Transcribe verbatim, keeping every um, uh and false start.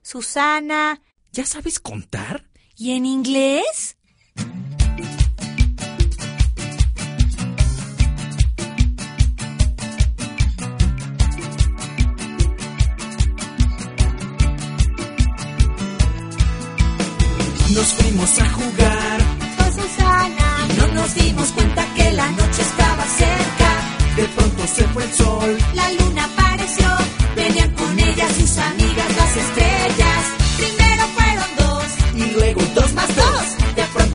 Susana. ¿Ya sabes contar? ¿Y en inglés? Nos fuimos a jugar Con Susana. y no nos dimos cuenta que la noche estaba cerca. De pronto se fue el sol. La luna para